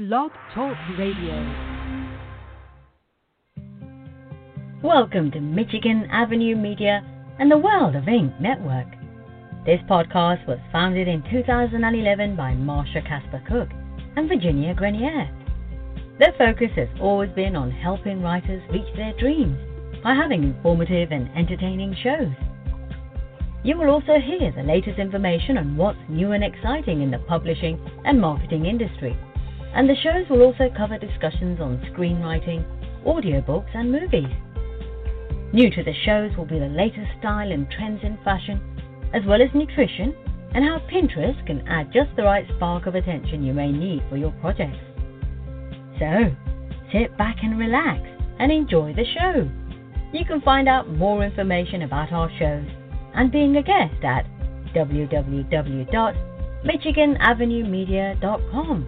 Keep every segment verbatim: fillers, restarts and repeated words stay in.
Blog Talk Radio. Welcome to Michigan Avenue Media and the World of Ink Network. This podcast was founded in two thousand eleven by Marsha Casper Cook and Virginia Grenier. Their focus has always been on helping writers reach their dreams by having informative and entertaining shows. You will also hear the latest information on what's new and exciting in the publishing and marketing industry, and the shows will also cover discussions on screenwriting, audiobooks, and movies. New to the shows will be the latest style and trends in fashion, as well as nutrition, and how Pinterest can add just the right spark of attention you may need for your projects. So, sit back and relax and enjoy the show. You can find out more information about our shows and being a guest at w w w dot michigan avenue media dot com.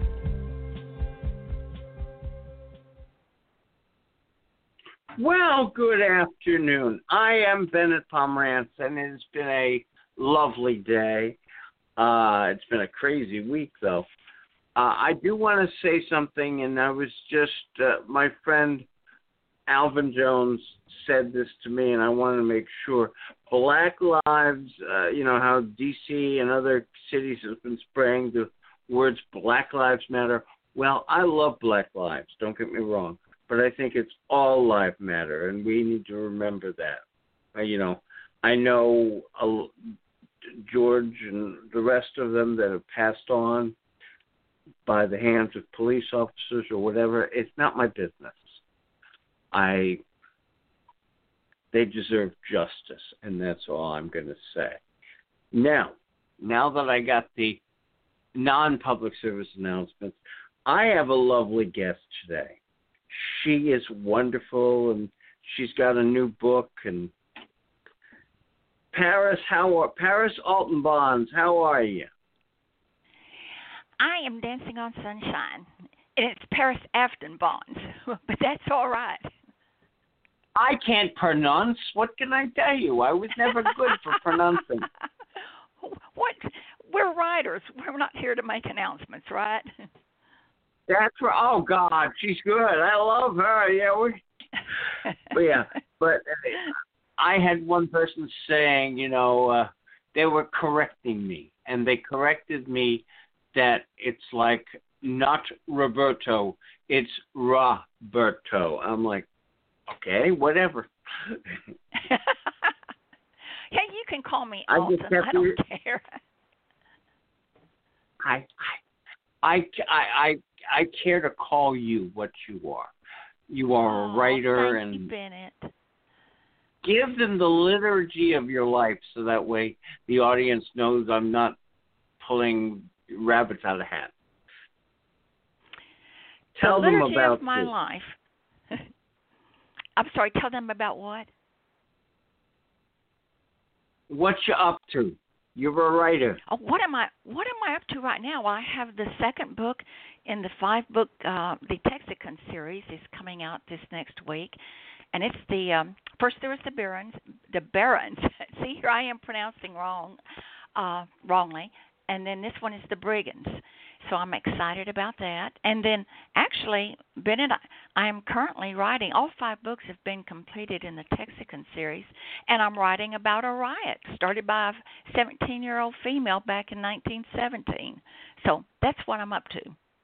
Well, good afternoon. I am Bennett Pomerantz, and it has been a lovely day. Uh, it's been a crazy week, though. Uh, I do want to say something, and I was just, uh, my friend Alvin Jones said this to me, and I want to make sure. Black Lives, uh, you know, how D C and other cities have been spraying the words Black Lives Matter. Well, I love Black Lives, don't get me wrong, but I think it's all life matter, and we need to remember that. Uh, you know, I know uh, George and the rest of them that have passed on by the hands of police officers or whatever. It's not my business. I, they deserve justice, and that's all I'm going to say. Now, now that I got the non-public service announcements, I have a lovely guest today. She is wonderful, and she's got a new book. And Paris, how are Paris Alton-Bonds? How are you? I am dancing on sunshine, and it's Paris Afton Bonds, but that's all right. I can't pronounce. What can I tell you? I was never good for pronouncing. What? We're writers. We're not here to make announcements, right? That's right. Oh God, she's good. I love her. Yeah, we. But yeah, but I had one person saying, you know, uh, they were correcting me, and they corrected me that it's like not Roberto, it's Roberto. I'm like, okay, whatever. Yeah, you can call me I Alton. I don't care. I, I, I, I, I care to call you what you are. You are oh, a writer, thank and you, Bennett. Give them the liturgy of your life, so that way the audience knows I'm not pulling rabbits out of hat. Tell the them liturgy about of my this. life. I'm sorry. Tell them about what? What you up to? You're a writer. Oh, what am I? What am I up to right now? Well, I have the second book in the five-book, uh, the Texicon series is coming out this next week, and it's the um, first there was the Barons, the Barons. See, here I am pronouncing wrong, uh, wrongly, and then this one is the Brigands. So I'm excited about that. And then, actually, Bennett, I, I am currently writing. All five books have been completed in the Texicon series, and I'm writing about a riot started by a seventeen-year-old female back in nineteen seventeen. So that's what I'm up to.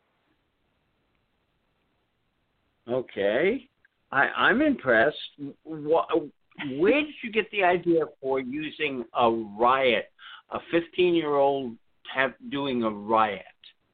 Okay. I, I'm impressed. What, where did you get the idea for using a riot, a fifteen-year-old have, doing a riot?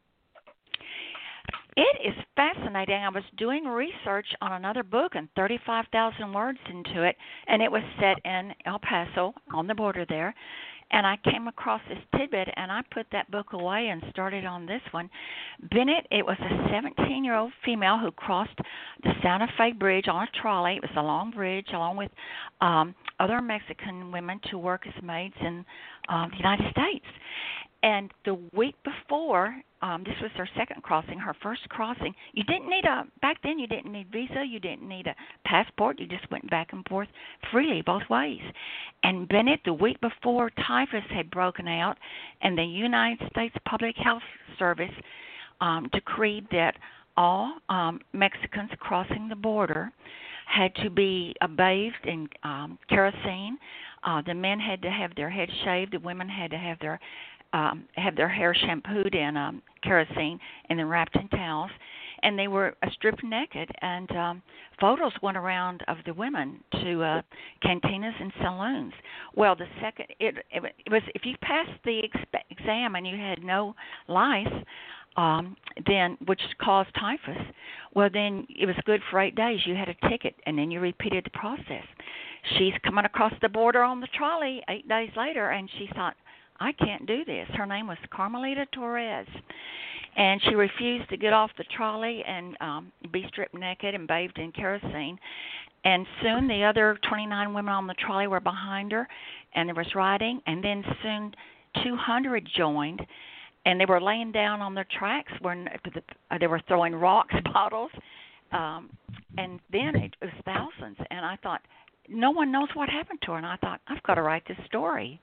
It is fascinating. I was doing research on another book and thirty-five thousand words into it, and it was set in El Paso on the border there. And I came across this tidbit, and I put that book away and started on this one. Bennett, it was a seventeen-year-old female who crossed the Santa Fe Bridge on a trolley. It was a long bridge, along with um, other Mexican women to work as maids in uh, the United States. And the week before, um, this was her second crossing, her first crossing, you didn't need a, back then you didn't need visa, you didn't need a passport, you just went back and forth freely both ways. And Bennett, the week before, typhus had broken out, and the United States Public Health Service um, decreed that all um, Mexicans crossing the border had to be uh, bathed in um, kerosene. Uh, the men had to have their heads shaved. The women had to have their um, have their hair shampooed in um, kerosene and then wrapped in towels. And they were uh, stripped naked. And um, photos went around of the women to uh, cantinas and saloons. Well, the second it, it, it was if you passed the exp- exam and you had no lice, um, then which caused typhus, well then it was good for eight days. You had a ticket, and then you repeated the process. She's coming across the border on the trolley eight days later, and she thought, I can't do this. Her name was Carmelita Torres. And she refused to get off the trolley and um, be stripped naked and bathed in kerosene. And soon the other twenty-nine women on the trolley were behind her, and there was rioting. And then soon two hundred joined, and they were laying down on their tracks when they were throwing rocks, bottles. Um, and then it was thousands. And I thought, no one knows what happened to her. And I thought, I've got to write this story.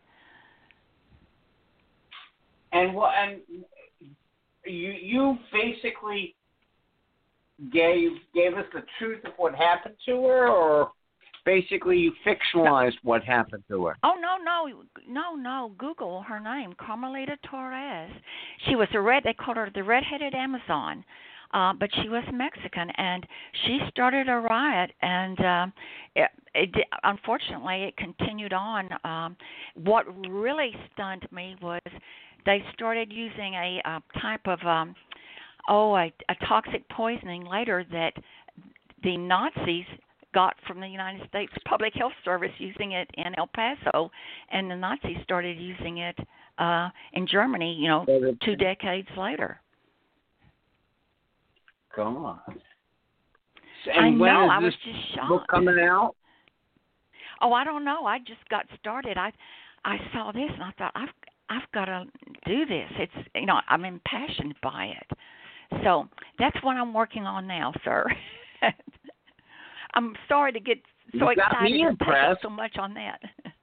And what? And you you basically gave gave us the truth of what happened to her, or basically you fictionalized what happened to her? Oh no no no no! Google her name, Carmelita Torres. She was a red. They called her the red-headed Amazon, uh, but she was Mexican, and she started a riot, and uh, it, it unfortunately it continued on. Um, what really stunned me was they started using a, a type of, um, oh, a, a toxic poisoning later that the Nazis got from the United States Public Health Service, using it in El Paso, and the Nazis started using it uh, in Germany, you know, two decades later. Come on. I And when know, is I was this just shocked. book coming out? Oh, I don't know. I just got started. I I saw this, and I thought, I've I've got to do this. It's, you know, I'm impassioned by it. So that's what I'm working on now, sir. I'm sorry to get so You got excited me and take up impressed. so much on that.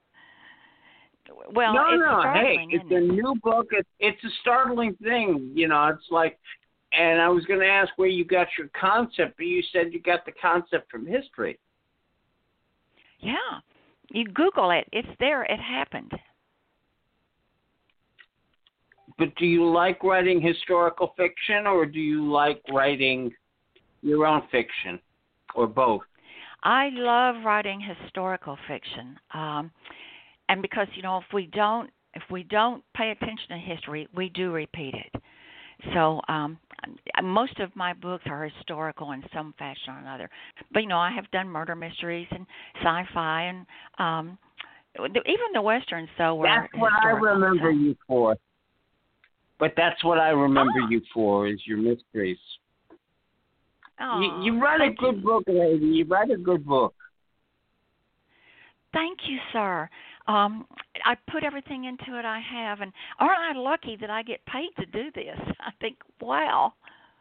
Well, no, it's no, startling, hey, it's isn't a it? new book. It, it's a startling thing, you know. It's like, and I was going to ask where you got your concept, but you said you got the concept from history. Yeah, you Google it. It's there. It happened. But do you like writing historical fiction, or do you like writing your own fiction, or both? I love writing historical fiction, um, and because you know, if we don't, if we don't pay attention to history, we do repeat it. So um, most of my books are historical in some fashion or another. But you know, I have done murder mysteries and sci-fi, and um, even the westerns. So were That's what I historical, remember so. you for. But that's what I remember Oh. you for, is your mysteries. Oh, You, you write a thank good you. book, lady. You write a good book. Thank you, sir. Um, I put everything into it I have, and aren't I lucky that I get paid to do this? I think, wow.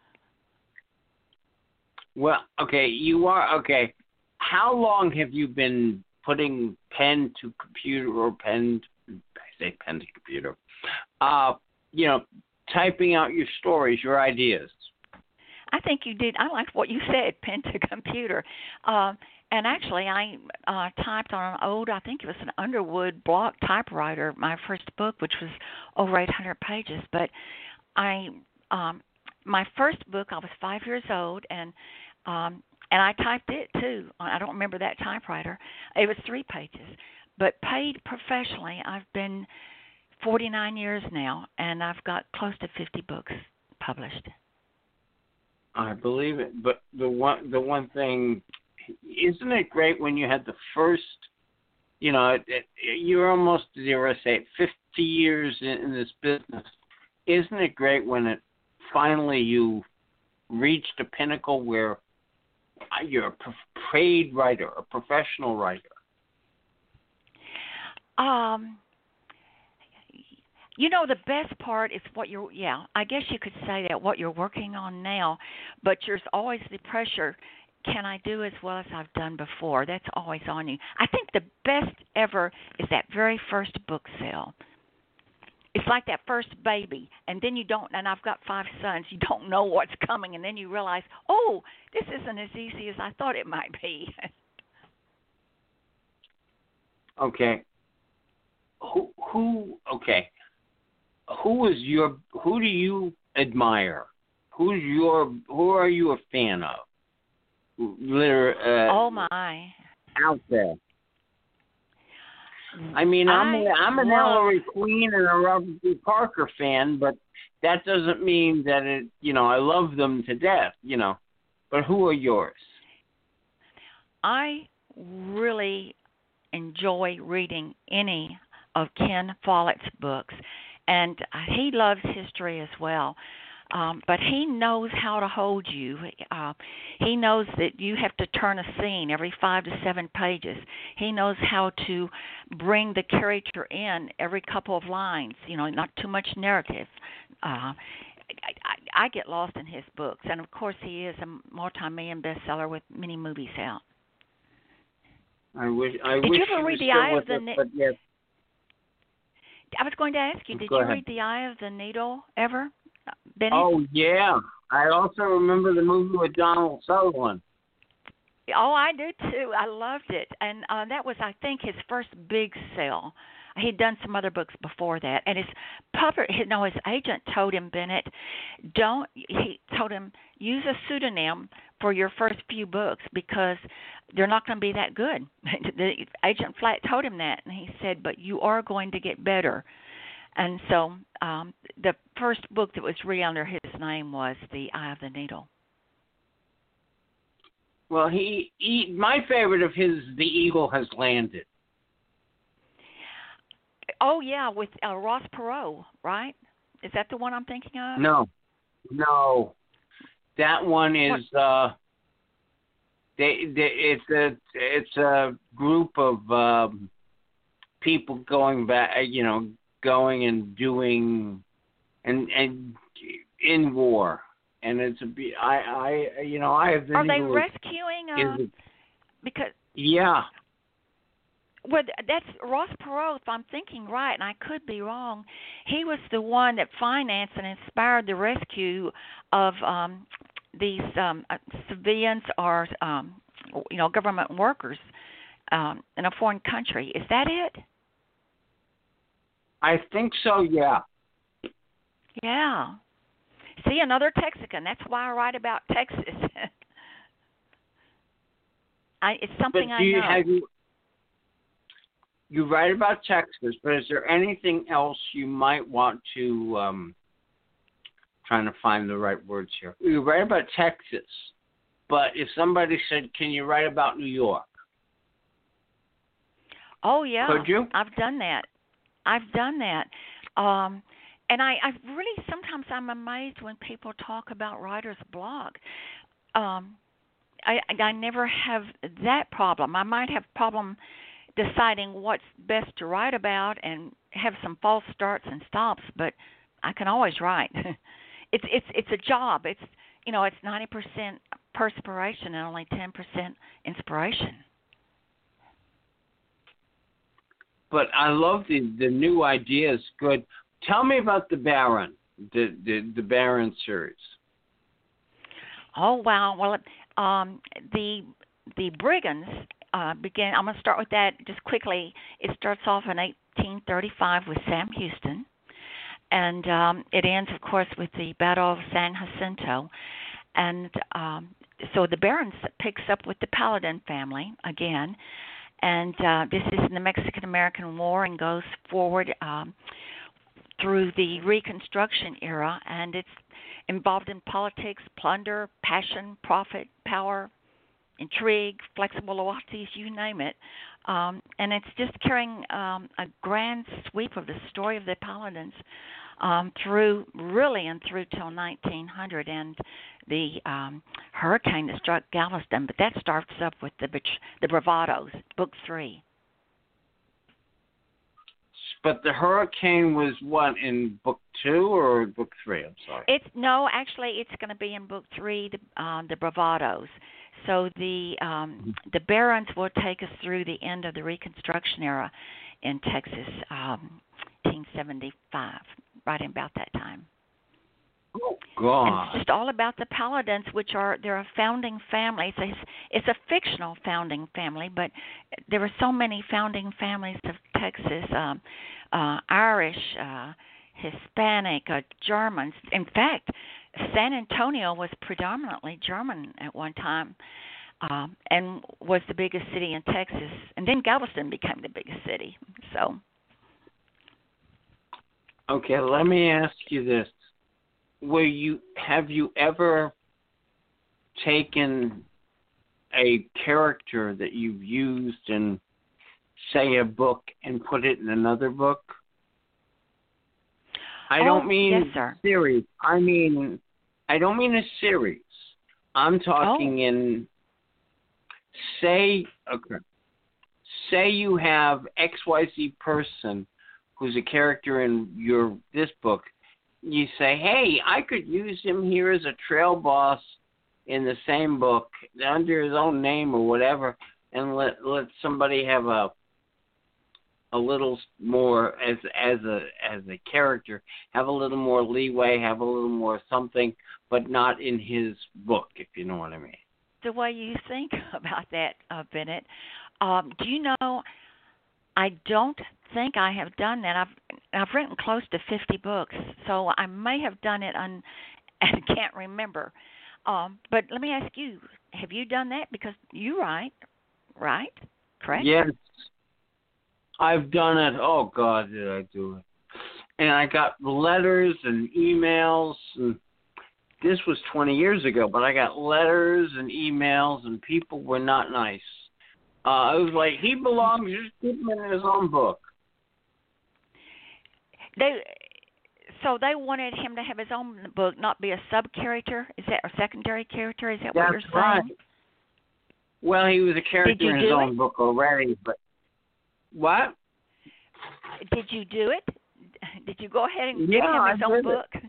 Well, okay, you are, okay. How long have you been putting pen to computer, or pen, I say pen to computer, uh, you know, typing out your stories, your ideas? I think you did. I liked what you said, pen to computer. Uh, and actually, I uh, typed on an old, I think it was an Underwood block typewriter, my first book, which was over eight hundred pages. But I, um, my first book, I was five years old, and um, and I typed it too. I don't remember that typewriter. It was three pages. But paid professionally, I've been forty-nine years now, and I've got close to fifty books published. I believe it. But the one, the one thing, isn't it great when you had the first, you know, it, it, you're almost, dare I say, fifty years in, in this business. Isn't it great when it finally you reached a pinnacle where you're a paid writer, a professional writer? Um, you know, the best part is what you're, yeah, I guess you could say that, what you're working on now, but there's always the pressure, can I do as well as I've done before? That's always on you. I think the best ever is that very first book sale. it's like that first baby, and then you don't. And I've got five sons. You don't know what's coming, and then you realize, oh, this isn't as easy as I thought it might be. Okay. Who who okay. Who is your who do you admire? Who's your who are you a fan of? Liter, uh, oh my. Out there. I mean, I'm I a, I'm an love, Ellery Queen and a Robert D. Parker fan, but that doesn't mean that it. You know, I love them to death. You know, but who are yours? I really enjoy reading any of Ken Follett's books, and he loves history as well. Um, but he knows how to hold you. Uh, he knows that you have to turn a scene every five to seven pages. He knows how to bring the character in every couple of lines, you know, not too much narrative. Uh, I, I, I get lost in his books. And, of course, he is a multi-million bestseller with many movies out. I wish I Did wish you ever he read was The still Eye with of the us, Ne- but yes. I was going to ask you, did Go you ahead. read The Eye of the Needle ever, Benny? Oh, yeah. I also remember the movie with Donald Sutherland. Oh, I do too. I loved it, and uh, that was, I think, his first big sell. He'd done some other books before that, and his puppet, his, no, his agent told him, Bennett, don't. He told him use a pseudonym for your first few books because they're not going to be that good. The agent flat told him that, and he said, but you are going to get better. And so um, the first book that was really under his name was The Eye of the Needle. Well, he, he my favorite of his, The Eagle Has Landed. Oh, yeah, with uh, Ross Perot, right? Is that the one I'm thinking of? No, no, that one is uh, they, they it's a it's a group of um, people going back, you know, going and doing and and in war, and it's a I I you know I have the Are they Eagle rescuing? Uh, is, because yeah. Well, that's Ross Perot, if I'm thinking right, and I could be wrong. He was the one that financed and inspired the rescue of um, these um, uh, civilians or, um, you know, government workers um, in a foreign country. Is that it? I think so. Yeah. Yeah. See, another Texican. That's why I write about Texas. I, it's something but I do you, know. Have you, you write about Texas, but is there anything else you might want to, um, trying to find the right words here. You write about Texas, but if somebody said, can you write about New York? Oh, yeah. Could you? I've done that. I've done that. Um, and I, I really, sometimes I'm amazed when people talk about writer's block. Um, I, I never have that problem. I might have problem deciding what's best to write about and have some false starts and stops, but I can always write. it's it's it's a job. It's you know it's ninety percent perspiration and only ten percent inspiration. But I love the the new ideas. Good. Tell me about the Baron, the the, the Baron series. Oh wow! Well, um, the the Brigands. Uh, begin. I'm going to start with that just quickly. It starts off in eighteen thirty-five with Sam Houston, and um, it ends, of course, with the Battle of San Jacinto. And um, so the Barons picks up with the Paladin family again, and uh, this is in the Mexican-American War and goes forward um, through the Reconstruction era, and it's involved in politics, plunder, passion, profit, power, intrigue, flexible loyalties, you name it. Um, and it's just carrying um, a grand sweep of the story of the Paladins um, through, really, and through till nineteen hundred and the um, hurricane that struck Galveston. But that starts up with the the Bravados, book three. But the hurricane was what, in book two or book three? I'm sorry. It's no, actually, it's going to be in book three, the, um, the Bravados. So the um, the Barons will take us through the end of the Reconstruction era in Texas. Um, eighteen seventy-five, right about that time. Oh, And God. it's just all about the Paladins, which are they're a founding family. It's a, it's a fictional founding family, but there were so many founding families of Texas, um, uh, Irish, uh, Hispanic, uh, Germans. In fact, San Antonio was predominantly German at one time, um, and was the biggest city in Texas. And then Galveston became the biggest city. So, Okay, let me ask you this. Were you have you ever taken a character that you've used in, say, a book and put it in another book? I don't Oh, mean yes, sir. series. I mean, I don't mean a series. I'm talking Oh. in, say, okay, say you have X Y Z person who's a character in your this book. You say, hey, I could use him here as a trail boss in the same book under his own name or whatever, and let let somebody have a a little more as as a as a character, have a little more leeway, have a little more something, but not in his book, if you know what I mean. The way you think about that, uh, Bennett, um, do you know? I don't think I have done that. I've I've written close to fifty books, so I may have done it on, and can't remember. Um, but let me ask you: have you done that? Because you write, right? Correct? Yes, I've done it. Oh God, did I do it? And I got letters and emails, and this was twenty years ago. But I got letters and emails, and people were not nice. Uh, it was like, he belongs, just keep him in his own book. They so they wanted him to have his own book, not be a sub character. Is that a secondary character? Is that what That's you're right. saying? Well, he was a Did character you in his do own it? book already, but what? Did you do it? Did you go ahead and Yeah, give him I his own did it. book?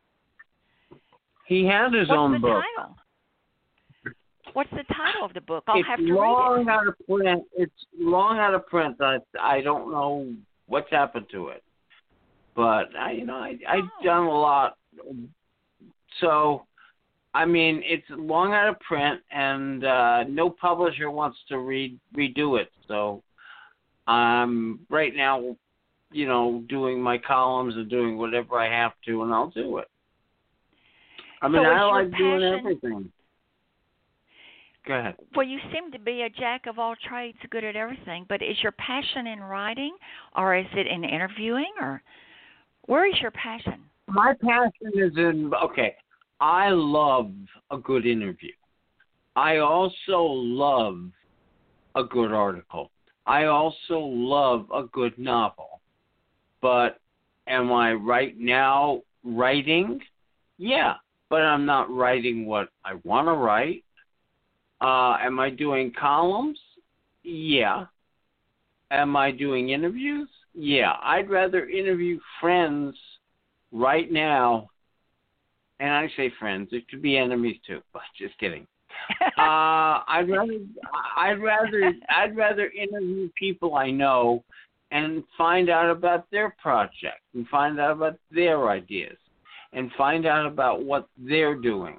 He has his What's own the book. title? What's the title of the book? I'll It's have to read long it. out of print. It's long out of print. I I don't know what's happened to it, but I you know I I've Oh. done a lot. So, I mean, it's long out of print, and uh, no publisher wants to read redo it. So, I'm right now, you know, doing my columns and doing whatever I have to, and I'll do it. I mean, So is I your like doing passion- everything. Go ahead. Well, you seem to be a jack of all trades, good at everything. But is your passion in writing, or is it in interviewing, or where is your passion? My passion is in, okay, I love a good interview. I also love a good article. I also love a good novel. But am I right now writing? Yeah, but I'm not writing what I want to write. Uh, am I doing columns? Yeah. Am I doing interviews? Yeah. I'd rather interview friends right now, and I say friends, it could be enemies too, but just kidding. uh, I'd rather, I'd rather, I'd rather interview people I know and find out about their project and find out about their ideas and find out about what they're doing.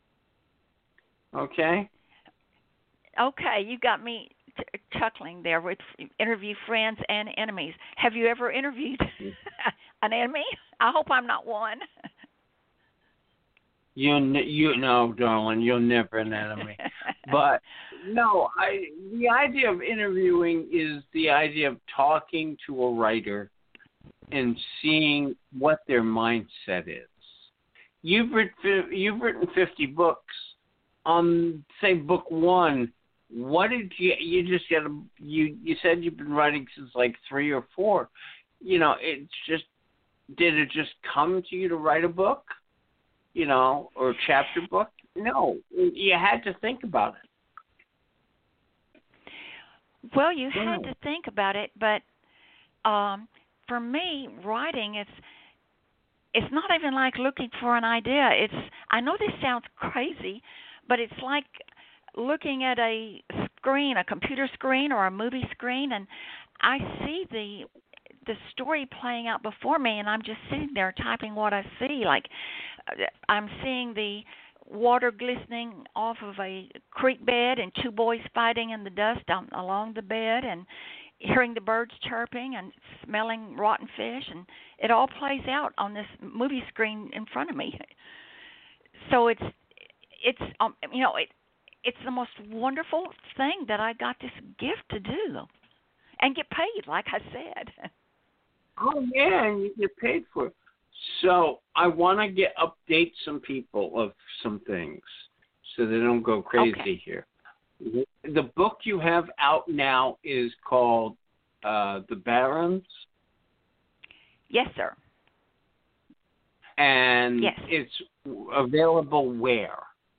Okay? Okay, you got me t- chuckling there with interview friends and enemies. Have you ever interviewed an enemy? I hope I'm not one. You, you know, darling, you're never an enemy. But no, I the idea of interviewing is the idea of talking to a writer and seeing what their mindset is. You've written you've written fifty books. On say book one, what did you you just got a, you you said you've been writing since like three or four. You know, it's just did it just come to you to write a book? You know, or a chapter book? No, you had to think about it. Well, you Yeah. had to think about it, but um, for me, writing is it's not even like looking for an idea. It's I know this sounds crazy, but it's like looking at a screen, a computer screen or a movie screen, and I see the the story playing out before me, and I'm just sitting there typing what I see. Like uh, I'm seeing the water glistening off of a creek bed and two boys fighting in the dust on, along the bed, and hearing the birds chirping and smelling rotten fish, and it all plays out on this movie screen in front of me. So it's it's um, you know it it's the most wonderful thing that I got this gift to do and get paid, like I said. Oh yeah, and you get paid for it. So I want to get update some people of some things so they don't go crazy Okay. here. The book you have out now is called uh, The Barrens, Yes, sir. and Yes. it's available where?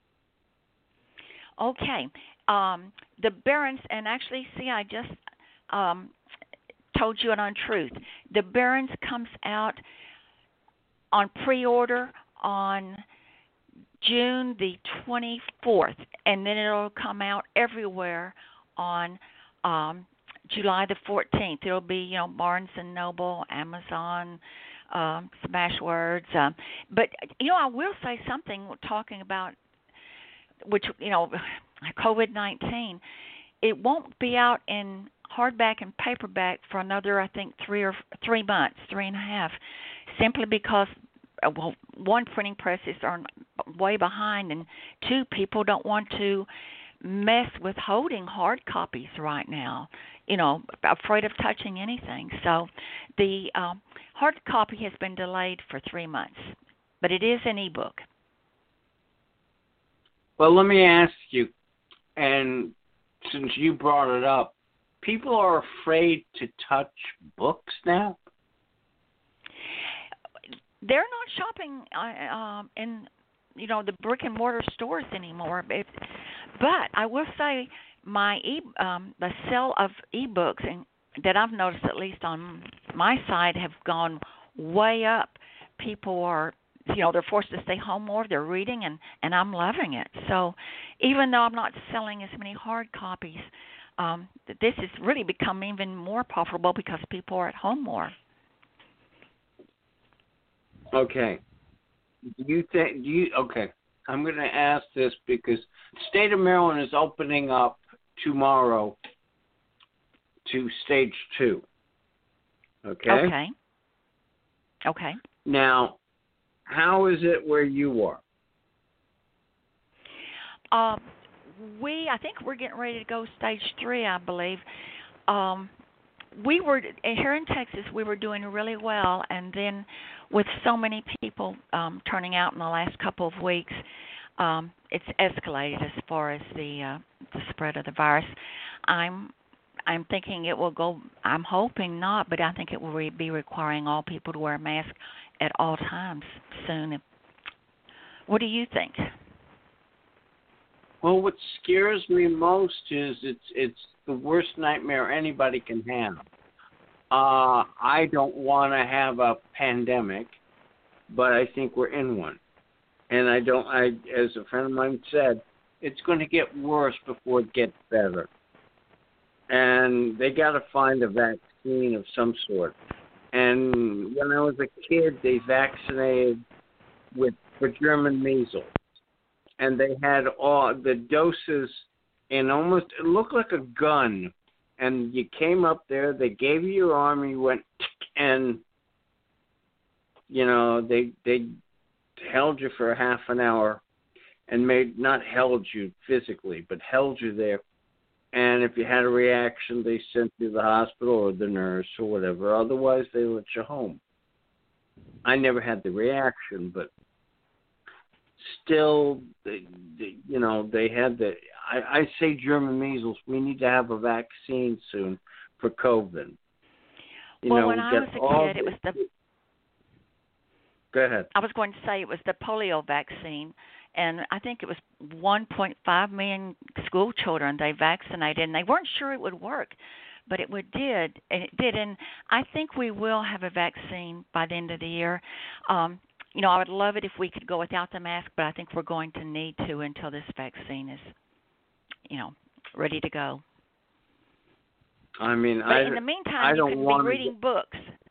Okay. Um, the Barrens, and actually, see, I just um, told you an untruth. The Barrens comes out on pre-order on June the twenty-fourth, and then it'll come out everywhere on um, July the fourteenth. It'll be, you know, Barnes and Noble, Amazon, um, Smashwords. Um, but, you know, I will say something talking about, which, you know, COVID nineteen. It won't be out in hardback and paperback for another, I think, three or three months, three and a half, simply because, well, one, printing presses are way behind, and two, people don't want to mess with holding hard copies right now, you know, afraid of touching anything. So the um, hard copy has been delayed for three months, but it is an ebook. Well, let me ask you, and since you brought it up, people are afraid to touch books now? They're not shopping uh, um, in, you know, the brick and mortar stores anymore. It, but I will say, my e um, the sale of ebooks, and that I've noticed, at least on my side, have gone way up. People are, you know, they're forced to stay home more. They're reading, and and I'm loving it. So even though I'm not selling as many hard copies, um, this has really become even more profitable because people are at home more. Okay. Do you think? Do you? Okay. I'm going to ask this because the state of Maryland is opening up tomorrow to stage two. Okay. Okay. Okay. Now, how is it where you are? Um, we, I think we're getting ready to go stage three, I believe. Um, we were here in Texas. We were doing really well, and then with so many people um, turning out in the last couple of weeks, um, it's escalated as far as the uh, the spread of the virus. I'm I'm thinking it will go. I'm hoping not, but I think it will re- be requiring all people to wear a mask at all times soon. What do you think? Well, what scares me most is it's it's the worst nightmare anybody can have. Uh, I don't want to have a pandemic, but I think we're in one. And I don't, I, as a friend of mine said, it's going to get worse before it gets better. And they got to find a vaccine of some sort. And when I was a kid, they vaccinated with for German measles. And they had all the doses in almost, it looked like a gun. And you came up there, they gave you your arm, and you went, and, you know, they they held you for a half an hour and made, not held you physically, but held you there. And if you had a reaction, they sent you to the hospital or the nurse or whatever. Otherwise, they let you home. I never had the reaction, but still, they, they, you know, they had the, I, I say German measles, we need to have a vaccine soon for COVID. You well, know, when we I got was a all kid, it was the, Go ahead. I was going to say it was the polio vaccine, and I think it was one point five million school children they vaccinated, and they weren't sure it would work, but it would did, and it did, and I think we will have a vaccine by the end of the year. Um, you know, I would love it if we could go without the mask, but I think we're going to need to until this vaccine is, you know, ready to go. I mean, But I, in the meantime, I you don't can be want reading to... books.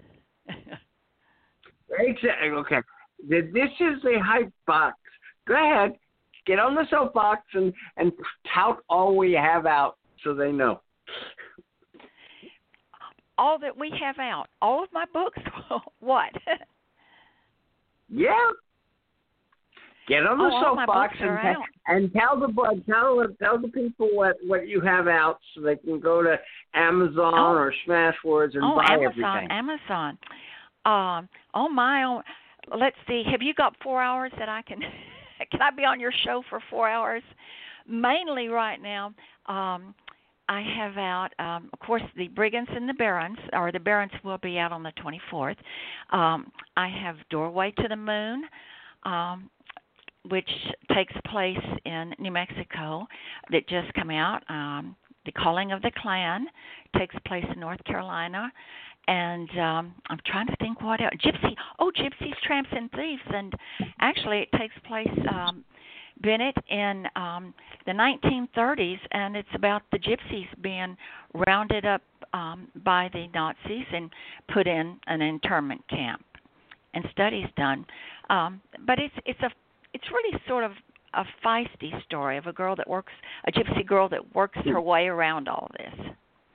Exactly. Okay. Th- This is a hype box. Go ahead. Get on the soapbox and, and tout all we have out so they know. All that we have out, all of my books. What? Yeah. Get on the Oh, all my soapbox books and, are te- out. and tell the bu- tell tell the people what, what you have out so they can go to Amazon Oh. or Smashwords and Oh, buy Amazon, everything. Amazon. Um, oh my. Oh, let's see. Have you got four hours that I can? Can I be on your show for four hours? Mainly right now. Um, I have out, um, of course, the Brigands and the Barons, or the Barons will be out on the twenty-fourth. Um, I have Doorway to the Moon, um, which takes place in New Mexico, that just come out. Um, the Calling of the Clan takes place in North Carolina. And um, I'm trying to think what else. Gypsy. Oh, Gypsies, Tramps, and Thieves. And actually, it takes place, um, Bennett, in um, the nineteen thirties, and it's about the Gypsies being rounded up um, by the Nazis and put in an internment camp, and studies done. Um, but it's it's a it's really sort of a feisty story of a girl that works, a Gypsy girl that works her way around all this.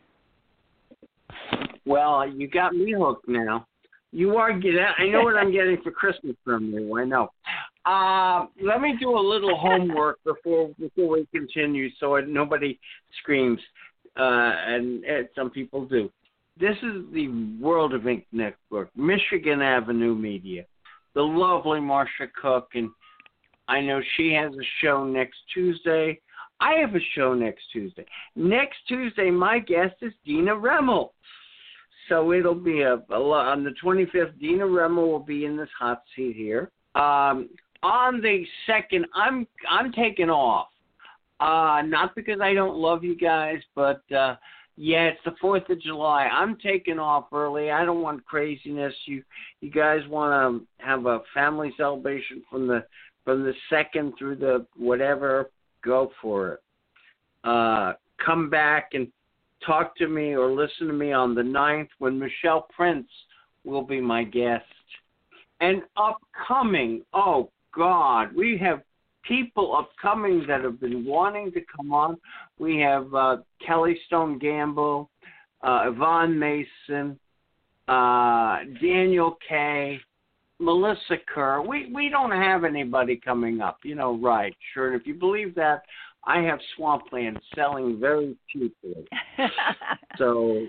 Well, you got me hooked now. You are getting. I know what I'm getting for Christmas from you. I know. Uh, let me do a little homework before before we continue, so it, nobody screams, uh, and, and some people do. This is the World of Ink Network, Michigan Avenue Media, the lovely Marsha Cook, and I know she has a show next Tuesday. I have a show next Tuesday. Next Tuesday, my guest is Dina Remmel. So it'll be a, a on the twenty-fifth. Dina Remmel will be in this hot seat here. Um, on the second, I'm I'm taking off. Uh, not because I don't love you guys, but uh, yeah, it's the Fourth of July. I'm taking off early. I don't want craziness. You you guys want to have a family celebration from the from the second through the whatever? Go for it. Uh, come back and talk to me or listen to me on the ninth when Michelle Prince will be my guest. And upcoming, oh, God, we have people upcoming that have been wanting to come on. We have uh, Kelly Stone Gamble, uh, Yvonne Mason, uh, Daniel Kay, Melissa Kerr. We, we don't have anybody coming up, you know, right, sure. And if you believe that, I have Swampland selling very cheaply. So,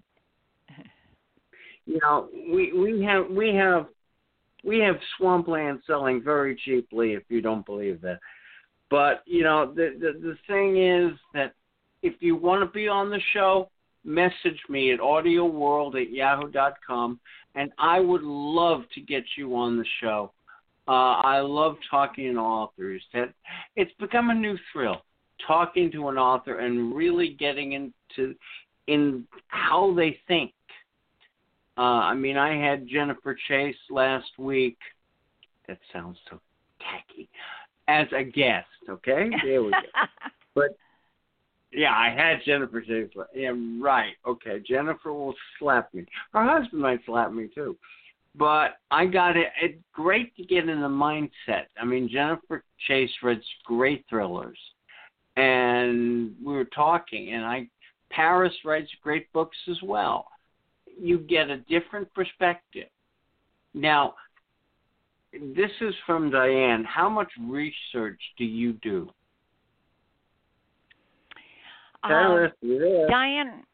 you know, we we have we have we have Swampland selling very cheaply. If you don't believe that, but you know, the the, the thing is that if you want to be on the show, message me at audio world at yahoo dot com, and I would love to get you on the show. Uh, I love talking to authors. That it's become a new thrill, talking to an author and really getting into in how they think. Uh, I mean, I had Jennifer Chase last week. That sounds so tacky. As a guest, okay? There we go. But yeah, I had Jennifer Chase. Yeah, right. Okay, Jennifer will slap me. Her husband might slap me too. But I got it. It's great to get in the mindset. I mean, Jennifer Chase writes great thrillers, and we were talking. And I, Paris writes great books as well. You get a different perspective. Now, this is from Diane. How much research do you do? Paris, um, you there? Diane.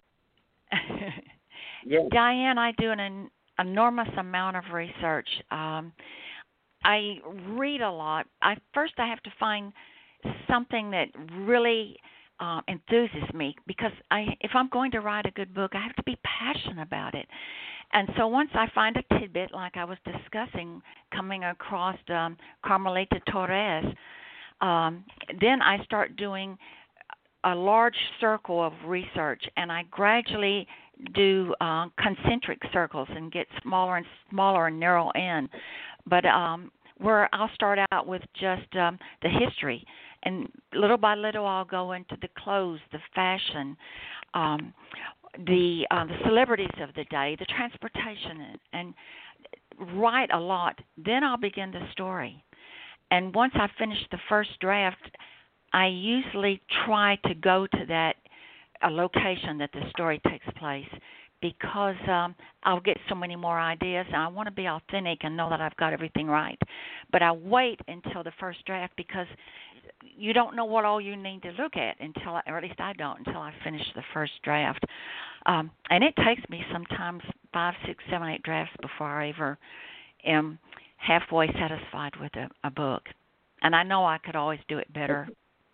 Yeah. Diane, I do an, an enormous amount of research. Um, I read a lot. I first I have to find something that really uh, enthuses me, because I, if I'm going to write a good book, I have to be passionate about it. And so once I find a tidbit, like I was discussing, coming across um, Carmelita Torres, um, then I start doing a large circle of research, and I gradually do uh, concentric circles and get smaller and smaller and narrow in. But um, where I'll start out with just um, the history, and little by little I'll go into the clothes, the fashion, um, the uh, the celebrities of the day, the transportation, and, and write a lot. Then I'll begin the story. And once I finish the first draft, I usually try to go to that a location that the story takes place, because um, I'll get so many more ideas, and I want to be authentic and know that I've got everything right. But I wait until the first draft, because you don't know what all you need to look at until, or at least I don't, until I finish the first draft. Um, and it takes me sometimes five, six, seven, eight drafts before I ever am halfway satisfied with a, a book. And I know I could always do it better.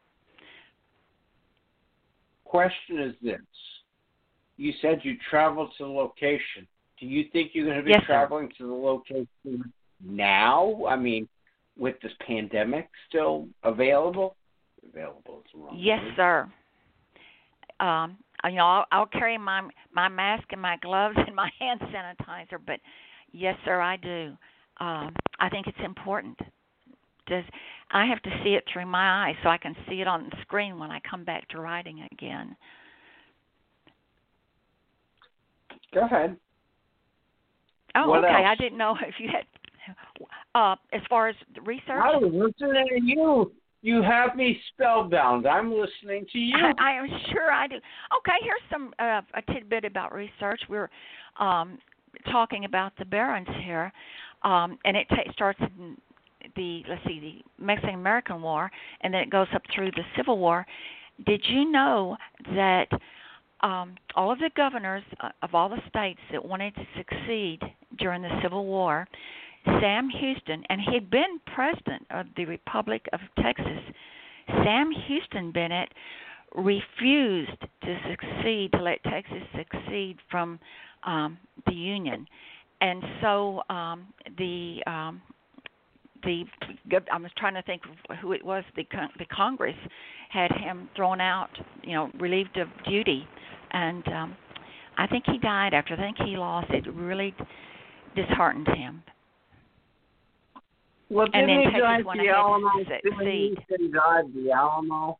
Question is this. You said you traveled to the location. Do you think you're going to be yes, traveling sir. to the location now? I mean, with this pandemic still available? Available is the wrong Yes, word. sir. Um, you know, I'll, I'll carry my my mask and my gloves and my hand sanitizer, but yes, sir, I do. Um, I think it's important. Does I have to see it through my eyes so I can see it on the screen when I come back to writing again. Go ahead. Oh, What okay. else? I didn't know if you had. Uh, as far as the research, I was listening to you. You have me spellbound. I'm listening to you. I, I am sure I do. Okay, here's some uh, a tidbit about research. We're um, talking about the barons here, um, and it ta- starts in the let's see the Mexican American War, and then it goes up through the Civil War. Did you know that um, all of the governors of all the states that wanted to succeed during the Civil War, Sam Houston, and he'd been president of the Republic of Texas, Sam Houston Bennett refused to succeed, to let Texas succeed from um, the Union. And so um, the um, the I was trying to think of who it was. The the Congress had him thrown out, you know, relieved of duty, and um, I think he died after. I think he lost. It really disheartened him. Well, and didn't then he die Texas at went the ahead Alamo? to Didn't he succeed. say he died at the Alamo?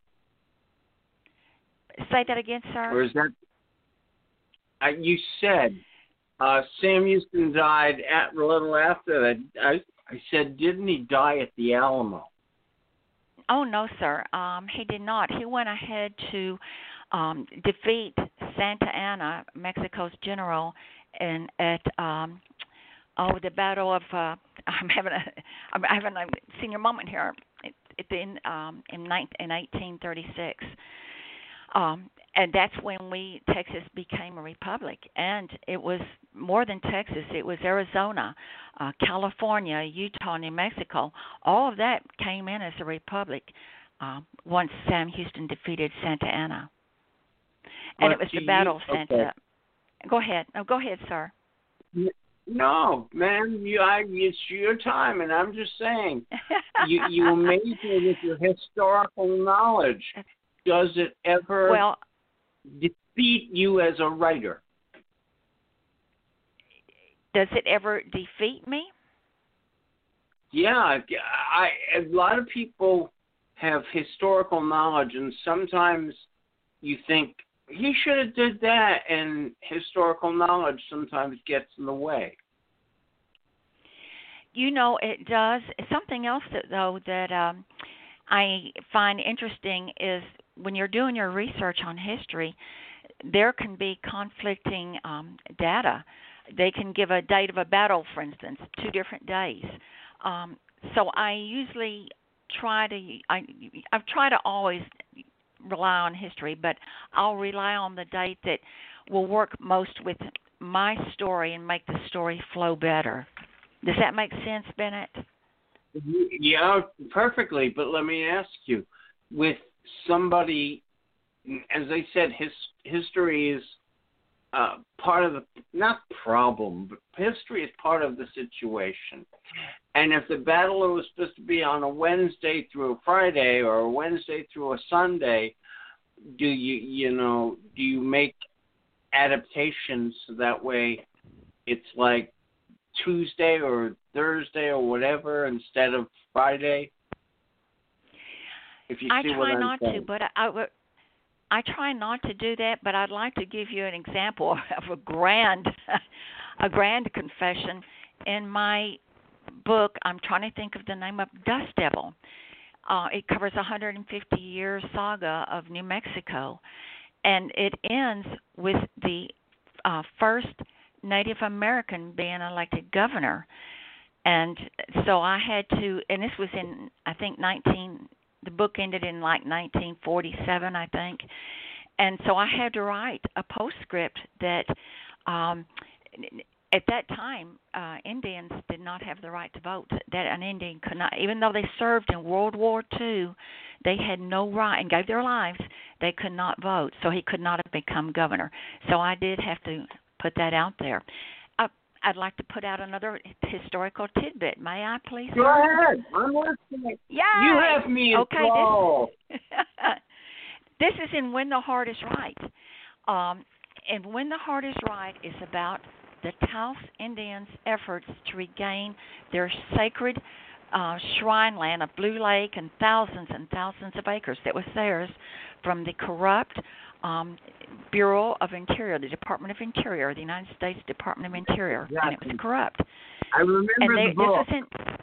Say that again, sir. Or is that? Uh, you said uh, Sam Houston died at a little after that. I I said, didn't he die at the Alamo? Oh no, sir. Um, he did not. He went ahead to um, defeat Santa Anna, Mexico's general, in at um, oh the Battle of. Uh, I'm having a I'm having a senior moment here. It, it in um, in, nineteen, in eighteen thirty-six. Um, and that's when we Texas became a republic, and it was more than Texas. It was Arizona, uh, California, Utah, New Mexico. All of that came in as a republic uh, once Sam Houston defeated Santa Anna, and But it was the you- Battle of okay. Santa. Go ahead. No, go ahead, sir. No, man, you, I, it's your time, and I'm just saying, you, you amaze me with your historical knowledge. Does it ever well, defeat you as a writer? does it ever defeat me? Yeah, I, a lot of people have historical knowledge, and sometimes you think he should have did that, and historical knowledge sometimes gets in the way. You know, it does. Something else that though that um, I find interesting is when you're doing your research on history, there can be conflicting um, data. They can give a date of a battle, for instance, two different days. Um, so I usually try to I I've tried to always rely on history, but I'll rely on the date that will work most with my story and make the story flow better. Does that make sense, Bennett? Yeah, perfectly. But let me ask you, with somebody, as I said, his history is uh, part of the, not problem, but history is part of the situation. And if the battle was supposed to be on a Wednesday through a Friday or a Wednesday through a Sunday, do you, you know, do you make adaptations so that way it's like Tuesday or Thursday or whatever instead of Friday? If you I see try what I'm not saying. to, but I, I, I try not to do that. But I'd like to give you an example of a grand, a grand confession. in my book, I'm trying to think of the name of Dust Devil. Uh, it covers a one hundred fifty year saga of New Mexico, and it ends with the uh, first Native American being elected governor. And so I had to, and this was in, I think, nineteen, the book ended in like nineteen forty-seven, I think. And so I had to write a postscript that um, at that time, uh, Indians did not have the right to vote. That an Indian could not, even though they served in World War Two, they had no right and gave their lives, they could not vote. So he could not have become governor. So I did have to put that out there. Uh, I'd like to put out another historical tidbit. May I, please? Go ahead. I'm listening. Yeah. You have me enthralled. Okay. This, this is in When the Heart is Right. Um, and When the Heart is Right is about the Taos Indians' efforts to regain their sacred uh, shrine land of Blue Lake and thousands and thousands of acres that was theirs from the corrupt um, Bureau of Interior, the Department of Interior, the United States Department of Interior, Exactly. and it was corrupt. I remember and they, the book. This was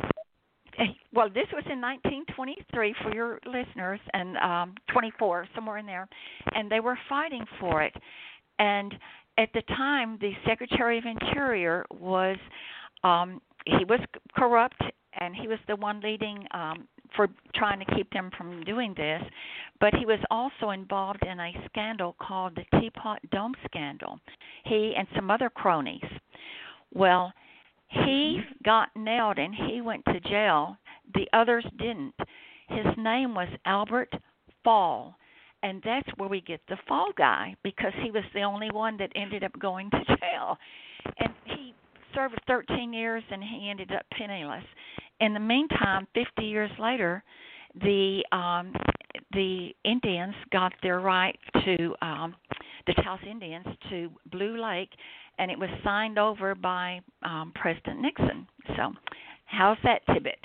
in, well, this was in nineteen twenty-three for your listeners, and um, twenty-four, somewhere in there, and they were fighting for it. And at the time, the Secretary of Interior was, um, he was corrupt, and he was the one leading um, for trying to keep them from doing this. But he was also involved in a scandal called the Teapot Dome scandal, he and some other cronies. Well, he got nailed, and he went to jail. The others didn't. His name was Albert Fall. And that's where we get the Fall Guy, because he was the only one that ended up going to jail. And he served thirteen years, and he ended up penniless. In the meantime, fifty years later, the um, the Indians got their right to, um, the Taos Indians, to Blue Lake, and it was signed over by um, President Nixon. So how's that tidbit?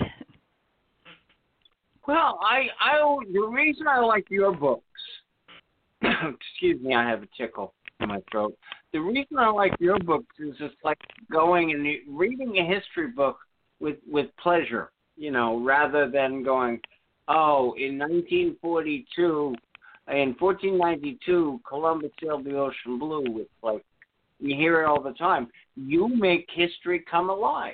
Well, I, I, the reason I like your books, excuse me, I have a tickle in my throat. The reason I like your books is it's like going and reading a history book with, with pleasure, you know, rather than going, oh, in nineteen forty-two, in fourteen ninety-two, Columbus sailed the ocean blue. It's like, you hear it all the time. You make history come alive.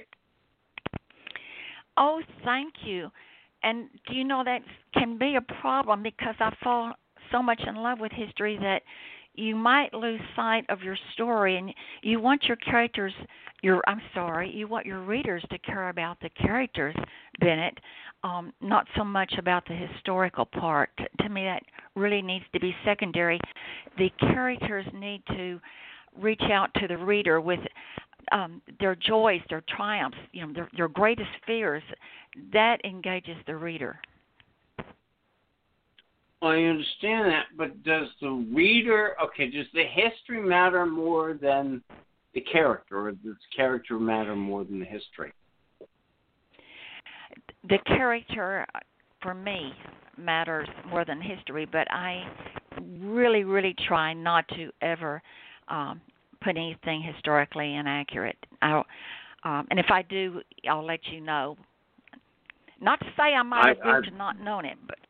Oh, thank you. And do you know that can be a problem, because I fall so much in love with history that you might lose sight of your story, and you want your characters, your I'm sorry, you want your readers to care about the characters, Bennett, um, not so much about the historical part. To me, that really needs to be secondary. The characters need to reach out to the reader with um, their joys, their triumphs, you know, their, their greatest fears. That engages the reader. I understand that, but does the reader, okay, does the history matter more than the character, or does the character matter more than the history? The character, for me, matters more than history, but I really, really try not to ever um, put anything historically inaccurate. I'll, um, and if I do, I'll let you know. Not to say I might have I, been to not known it, but...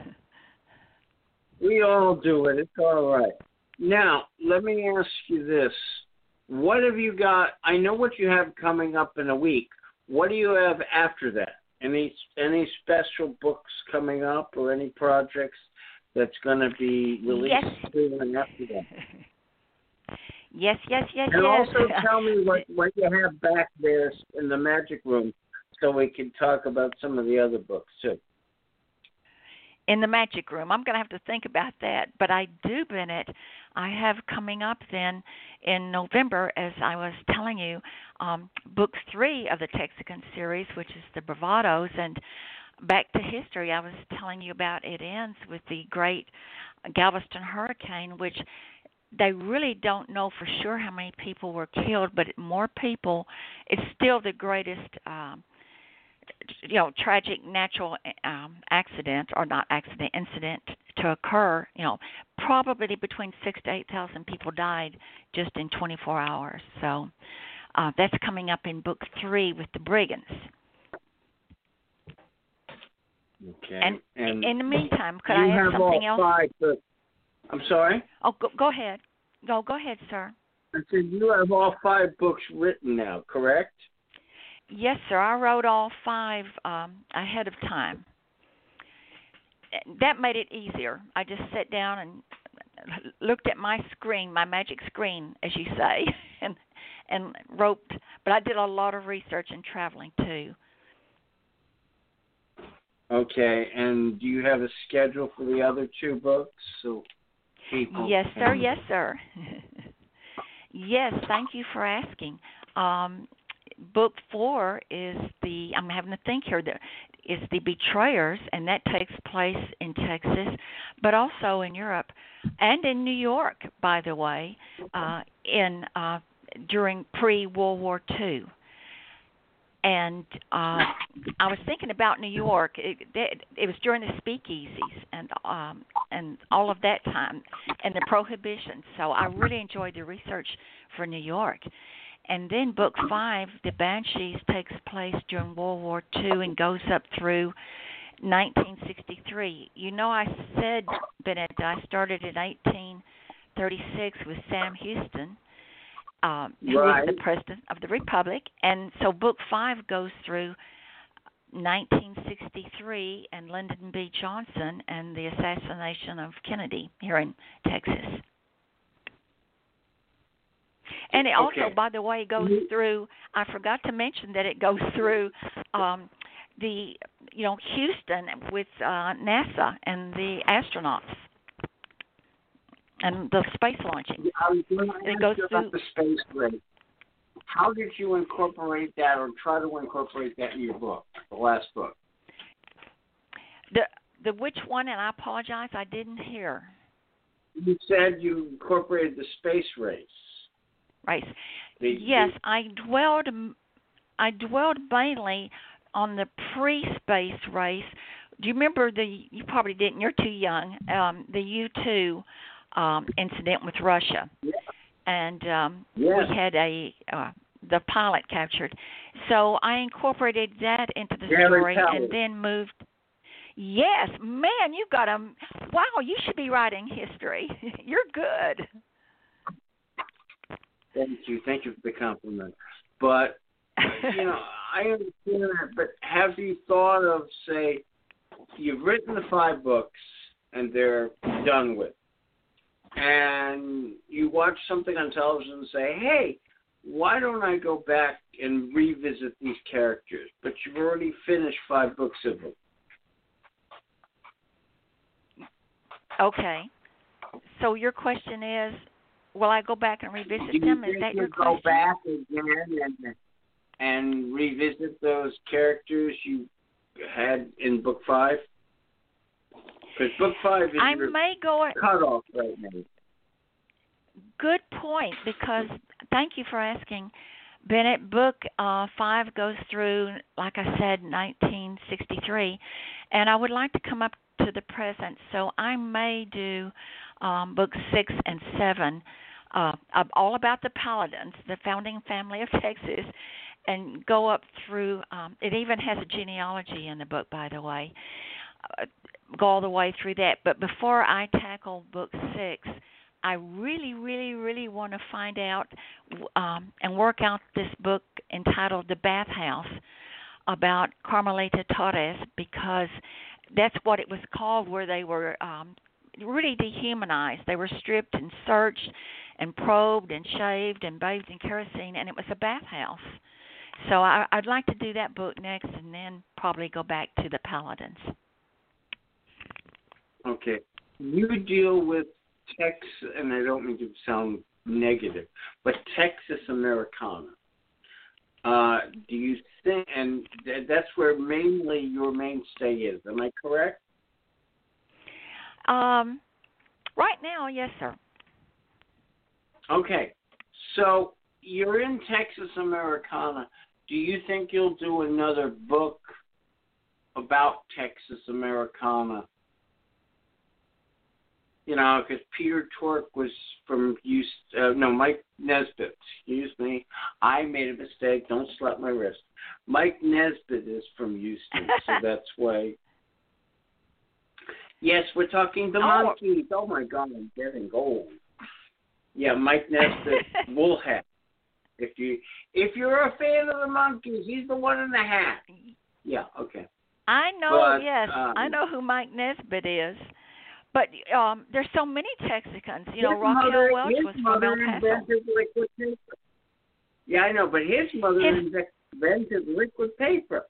We all do it. It's all right. Now, let me ask you this. What have you got? I know what you have coming up in a week. What do you have after that? Any any special books coming up, or any projects that's going to be released yes. soon after that? Yes, yes, yes, and yes. And also tell me what, what you have back there in the magic room, so we can talk about some of the other books, too. In the magic room. I'm going to have to think about that. But I do, Bennett, I have coming up then in November, as I was telling you, um, book three of the Texican series, which is the Bravados. And back to history, I was telling you about it ends with the great Galveston hurricane, which they really don't know for sure how many people were killed, but more people, it's still the greatest um you know, tragic natural um, accident, or not accident, incident to occur. You know, probably between six to eight thousand people died just in twenty-four hours. So, Uh, that's coming up in book three with the Brigands. Okay. And, and in the meantime, could you I add have something all else? Five, but, I'm sorry? Oh, go, go ahead. Go, go ahead, sir. I said you have all five books written now, correct? Yes, sir. I wrote all five um, ahead of time. That made it easier. I just sat down and looked at my screen, my magic screen, as you say, and and wrote. But I did a lot of research and traveling too. Okay, and do you have a schedule for the other two books? So people Yes, sir. can... Yes, sir. Yes, thank you for asking. Um, book four is the, I'm having to think here, the, is the Betrayers, and that takes place in Texas, but also in Europe and in New York, by the way, uh, in uh, during pre-World War Two. And uh, I was thinking about New York. It, it, it was during the speakeasies and um, and all of that time and the prohibition. So I really enjoyed the research for New York. And then book five, The Banshees, takes place during World War Two and goes up through nineteen sixty-three. You know, I said, Bennett, I started in eighteen thirty-six with Sam Houston. Um, who right. was the President of the Republic. And so book five goes through nineteen sixty-three and Lyndon B. Johnson and the assassination of Kennedy here in Texas. And it also, okay. by the way, goes through, I forgot to mention that it goes through um, the, you know, Houston with uh, NASA and the astronauts. And the space launching. I was going to it ask goes you through about the space race. How did you incorporate that, or try to incorporate that in your book, the last book? the the which one? And I apologize, I didn't hear. You said you incorporated the space race. Right. The, yes, the, I dwelled. I dwelled mainly on the pre-space race. Do you remember the? You probably didn't. You're too young. Um, the U two. Um, incident with Russia, yeah. and um, yeah. we had a uh, the pilot captured. So I incorporated that into the Very story, talented. and then moved. Yes, man, you've got a wow. You should be writing history. You're good. Thank you, thank you for the compliment. But you know, I understand that. But have you thought of, say, you've written the five books and they're done with, and you watch something on television and say, hey, why don't I go back and revisit these characters? But you've already finished five books of them. Okay. So your question is, will I go back and revisit Do you them? think Is that you'll your go question? back again and, and revisit those characters you had in book five? Because book five is I your may go. cutoff right now. Good point, because thank you for asking. Bennett, book uh, five goes through, like I said, nineteen sixty-three, and I would like to come up to the present, so I may do um, books six and seven, uh, all about the Paladins, the founding family of Texas, and go up through. Um, it even has a genealogy in the book, by the way. Uh, go all the way through that. But before I tackle book six, I really, really, really want to find out um, and work out this book entitled The Bathhouse about Carmelita Torres, because that's what it was called, where they were um, really dehumanized. They were stripped and searched and probed and shaved and bathed in kerosene, and it was a bathhouse. So I, I'd like to do that book next and then probably go back to the Paladins. Okay. You deal with Texas, and I don't mean to sound negative, but Texas Americana. Uh, do you think, and th- that's where mainly your mainstay is, am I correct? Um, right now, yes, sir. Okay. So you're in Texas Americana. Do you think you'll do another book about Texas Americana You know, because Peter Tork was from Houston. Uh, no, Mike Nesbitt. Excuse me. I made a mistake. Don't slap my wrist. Mike Nesbitt is from Houston, so that's why. Yes, we're talking the Oh. monkeys. Oh my God, I'm getting old. Yeah, Mike Nesbitt, Woolhat. If you if you're a fan of the monkeys, he's the one in the hat. Yeah, okay. I know, But, yes, um, I know who Mike Nesbitt is. But um, there's so many Texicans. You know, His Raquel mother- Welch his was from El mother Paso. invented liquid paper. Yeah, I know, but his mother His- invented liquid paper.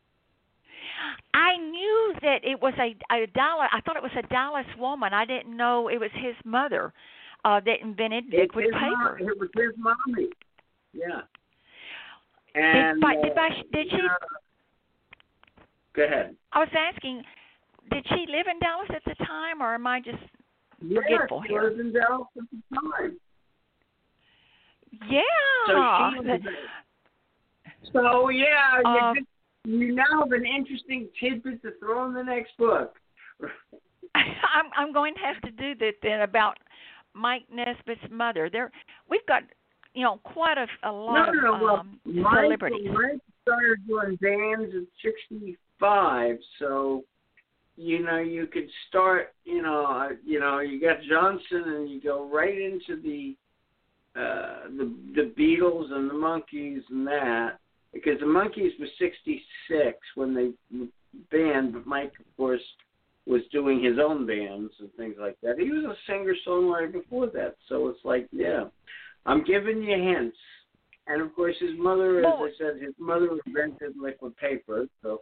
I knew that it was a, a Dallas. I thought it was a Dallas woman. I didn't know it was his mother uh, that invented It's liquid his paper. Mom, it was his mommy. Yeah. Did, And but, did, uh, but did she? uh, go ahead. I was asking, did she live in Dallas at the time, or am I just Yeah, forgetful she here? was in Dallas at the time. Yeah. So she was. So yeah, you, Uh, just, you now have an interesting tidbit to throw in the next book. I'm I'm going to have to do that then about Mike Nesbitt's mother. There, we've got you know quite a, a lot no, no, no. of Well, um, Mike, celebrities. Mike started doing bands at sixty-five, so you know you could start. You know, uh, you know, you got Johnson, and you go right into the uh, the the Beatles and the Monkees and that, because the Monkees were sixty-six when they banned, but Mike, of course, was doing his own bands and things like that. He was a singer-songwriter before that, so it's like, yeah, I'm giving you hints. And, of course, his mother, as Well- I said, his mother invented liquid paper, so.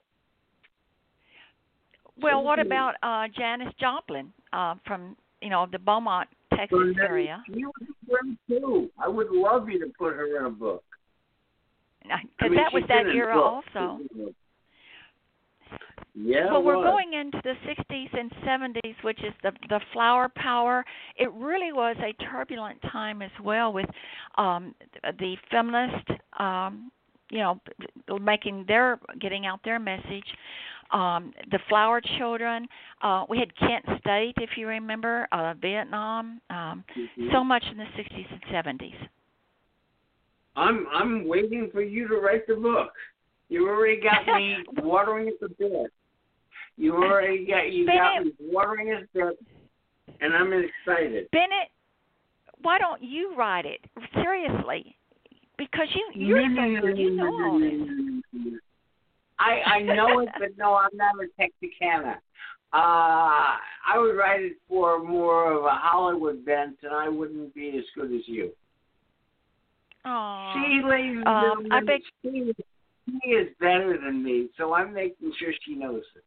Well, what Mhm. about uh, Janis Joplin uh, from you know the Beaumont, Texas So then area? She was great, too. I would love you to put her in a book. Because I mean, that was she's that been in era books. also. Yeah, Well, it we're was. going into the sixties and seventies, which is the the flower power. It really was a turbulent time as well with um, the feminist, um, you know, making their getting out their message. Um, the flower children. Uh, we had Kent State, if you remember, uh, Vietnam. Um, Mhm. So much in the sixties and seventies. I'm I'm waiting for you to write the book. You already got me watering at the bit. You already got you got me watering at the bit, and I'm excited. Bennett, why don't you write it? Seriously. Because you, you're a singer, you know all this. I I know it, but no, I'm not a Texicana. Uh, I would write it for more of a Hollywood bent, and I wouldn't be as good as you. Aw. She, ladies and Um, gentlemen, I bet- she, she is better than me, so I'm making sure she knows it.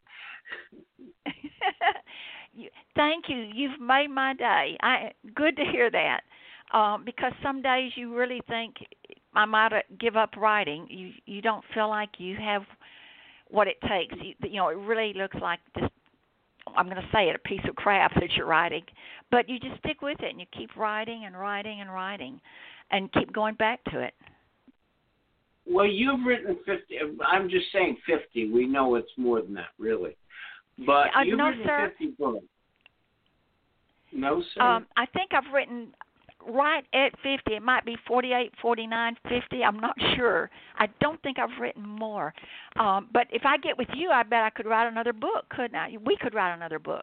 You- Thank you. You've made my day. I good to hear that. Um, because some days you really think I might give up writing. You you don't feel like you have what it takes. You, you know, it really looks like just I'm going to say it a piece of crap that you're writing, but you just stick with it and you keep writing and writing and writing, and keep going back to it. Well, you've written fifty. I'm just saying fifty. We know it's more than that, really. But Uh, you've no, written sir. fifty books. No, sir. Um, I think I've written right at fifty. It might be forty-eight, forty-nine, fifty. I'm not sure. I don't think I've written more. Um, but if I get with you, I bet I could write another book, couldn't I? We could write another book.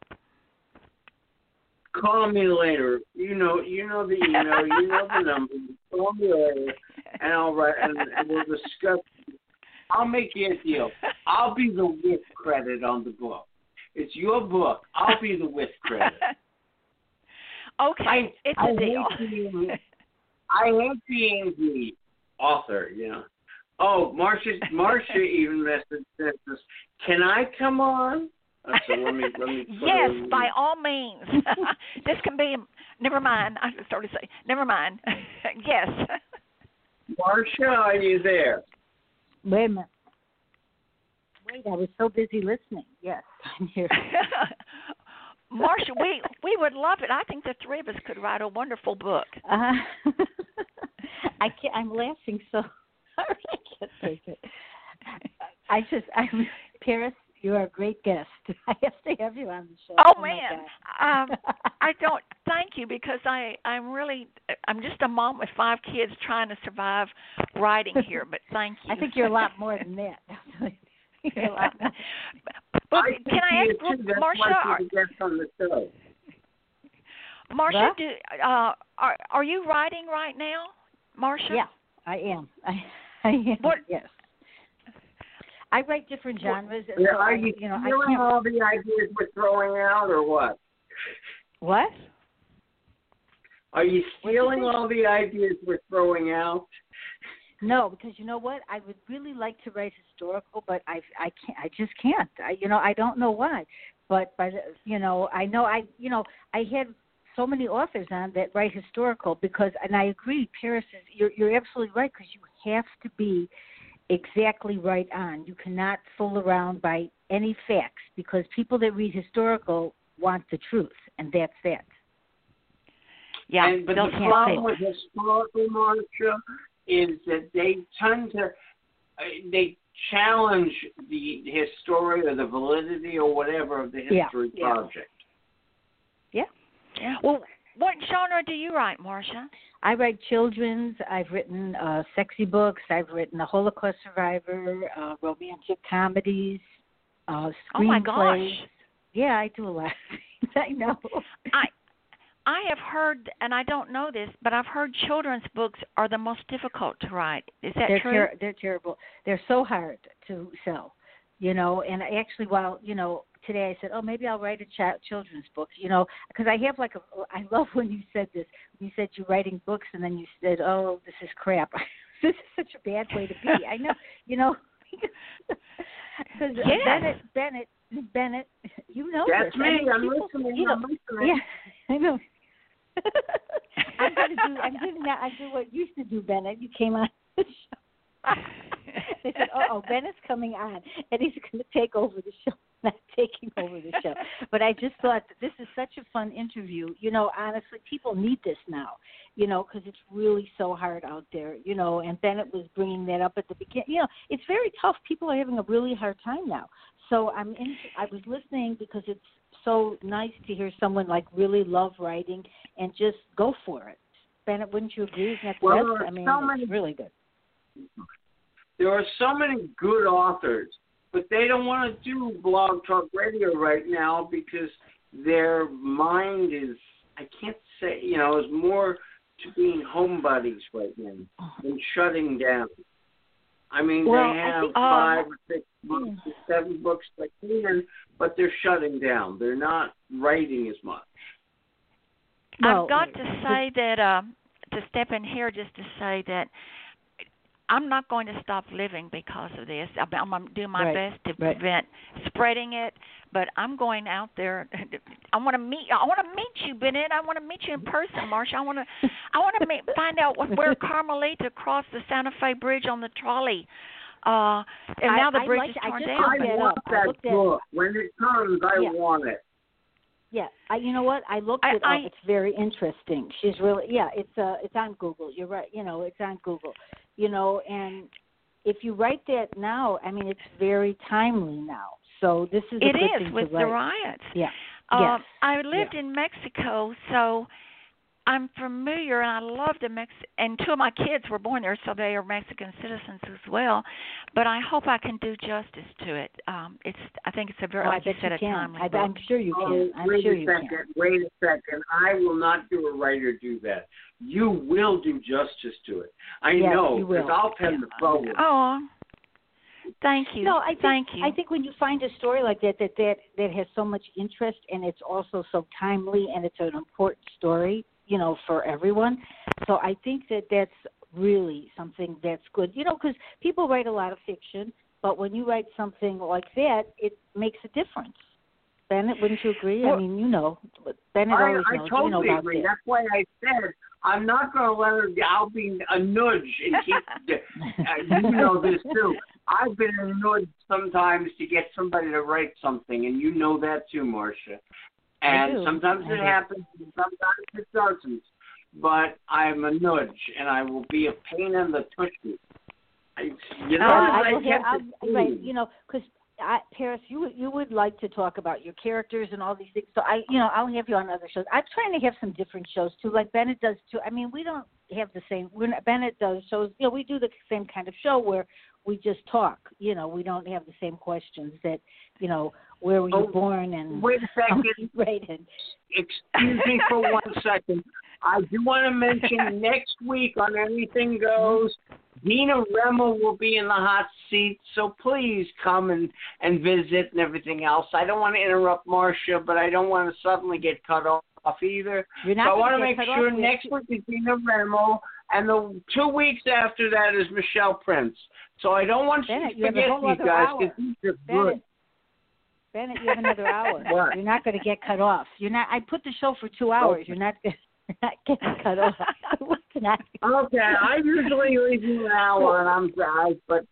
Call me later. You know, you know the email. You know the number. Call me later, and I'll write, and, and we'll discuss. I'll make you a deal. I'll be the with credit on the book. It's your book. I'll be the with credit. Okay, I, it's I a deal. Hate being, I hate being the author, you know. Oh, Marcia, Marcia even messaged us. Can I come on? Uh, so let me, let me put Yes, her- by all means. This can be. Never mind. I started to say. Never mind. Yes. Marcia, are you there? Wait a minute. Wait, I was so busy listening. Yes, I'm here. Marcia, we we would love it. I think the three of us could write a wonderful book. Uh, I can't, I'm laughing so hard I can't take it. I just, I'm, Paris, you are a great guest. I have to have you on the show. Oh, my man, God. um, I don't thank you because I I'm really I'm just a mom with five kids trying to survive writing here. But thank you. I think you're a lot more than that. You're a lot more. But I can I ask, too. That's Marcia? why Are, you get on the show. Marcia, What? do, uh, are are you writing right now, Marcia? Yeah, I am. I, I am. What? Yes. I write different genres. Yeah, so are I, you you know, I stealing can't. all the ideas we're throwing out, or what? What? Are you stealing think? all the ideas we're throwing out? No, because you know what? I would really like to write historical, but I I can't. I just can't. I you know I don't know why, but but you know I know I you know I had so many authors on that write historical because and I agree. Paris is you're you're absolutely right because you have to be exactly right on. You cannot fool around by any facts because people that read historical want the truth, and that's that. Yeah, and, but they'll the can't problem say- with historical, Marcia, is that they tend to uh, they challenge the history or the validity or whatever of the history Yeah, yeah. project. Yeah. yeah. Well, what genre do you write, Marcia? I write children's. I've written uh, sexy books. I've written a Holocaust survivor, uh, romantic comedies, uh, screenplays. Oh my gosh! Yeah, I do a lot. I know. I I have heard, and I don't know this, but I've heard children's books are the most difficult to write. Is that they're true? Ter- they're terrible. They're so hard to sell, you know. And I actually, while you know, today I said, oh, maybe I'll write a ch- children's book, you know, because I have like a. I love when you said this. You said you're writing books, and then you said, oh, this is crap. This is such a bad way to be. I know, you know, because Yes. Bennett, Bennett, Bennett, you know That's this. me. I mean, I'm people, listening. you know, I'm listening. Yeah, I know. I'm gonna do. I'm doing that. I do what you used to do, Bennett. You came on the show. They said, "Oh, oh, Bennett's coming on, and he's going to take over the show." Not taking over the show, but I just thought that this is such a fun interview. You know, honestly, people need this now. You know, because it's really so hard out there. You know, and Bennett was bringing that up at the beginning. You know, it's very tough. People are having a really hard time now. So I'm. In, I was listening because it's so nice to hear someone like really love writing and just go for it. Bennett, wouldn't you agree? Isn't that the Well, best? there are I mean, so it's many- really good. There are so many good authors, but they don't want to do blog talk radio right now because their mind is, I can't say, you know, is more to being homebodies right now than shutting down. I mean, Well, they I have think- five um, or six books, or seven books they can, but they're shutting down. They're not writing as much. No, I've got to say that uh, to step in here just to say that I'm not going to stop living because of this. I'm going to do my Right, best to right. prevent spreading it, but I'm going out there. I want to meet. I want to meet you, Bennett. I want to meet you in person, Marcia. I want to. I want to meet, find out what, where Carmelita crossed the Santa Fe Bridge on the trolley. Uh, and I- now the I bridge like- is I torn just down. I looked that want up. I that looked at- book. When it comes, I Yeah. want it. Yeah, I, you know what? I looked I- it I- up. It's very interesting. She's really, yeah. It's uh, it's on Google. You're right. You know, it's on Google. You know, and if you write that now, I mean, it's very timely now. So this is a It good is thing with to the write. riots. Yeah. Uh, yes. I lived Yeah. in Mexico, so I'm familiar, and I love the Mex. And two of my kids were born there, so they are Mexican citizens as well. But I hope I can do justice to it. Um, it's. I think it's a very, Oh, I like you bet said, you a can. timely I, book. I'm sure you can. Oh, I'm wait sure a you second. can. Wait a second. I will not do a writer do that. You will do justice to it. I Yes, know, you because will. I'll pen the forward. Oh, thank you. No, I think thank you. I think when you find a story like that that that that has so much interest and it's also so timely and it's an important story, you know, for everyone. So I think that that's really something that's good. You know, because people write a lot of fiction, but when you write something like that, it makes a difference. Bennett, wouldn't you agree? Well, I mean, you know, Bennett I, always I knows, totally you know, about agree. that. That's why I said I'm not going to let her. I'll be a nudge and keep. uh, you know this too. I've been a nudge sometimes to get somebody to write something, and you know that too, Marcia. And do. sometimes I it do. happens, and sometimes it doesn't. But I'm a nudge, and I will be a pain in the tushy. I, you know, I, I, I will hear, kept I'll, it right, clean. you know, because I, Paris, you would you would like to talk about your characters and all these things. So I, you know, I'll have you on other shows. I'm trying to have some different shows too, like Bennett does too. I mean, we don't have the same. We're not, Bennett does shows. You know, we do the same kind of show where we just talk. You know, we don't have the same questions that, you know, where were you oh, born and wait a second. Right. And, Excuse me for one second. I do want to mention next week on Anything Goes, Dina Remmel will be in the hot seat, so please come and, and visit and everything else. I don't want to interrupt Marcia, but I don't want to suddenly get cut off either. You're not so I want to get make cut sure off. next week is Dina Remmel, and the two weeks after that is Michelle Prince. So I don't want Bennett, you to forget you have a whole these guys, hour. because these are Bennett, good. Bennett, you have another hour. What? You're not going to get cut off. You're not. I put the show for two hours. Okay. You're not. You're not getting cut off. Not, Okay, I usually leave you an hour, and I'm sorry, but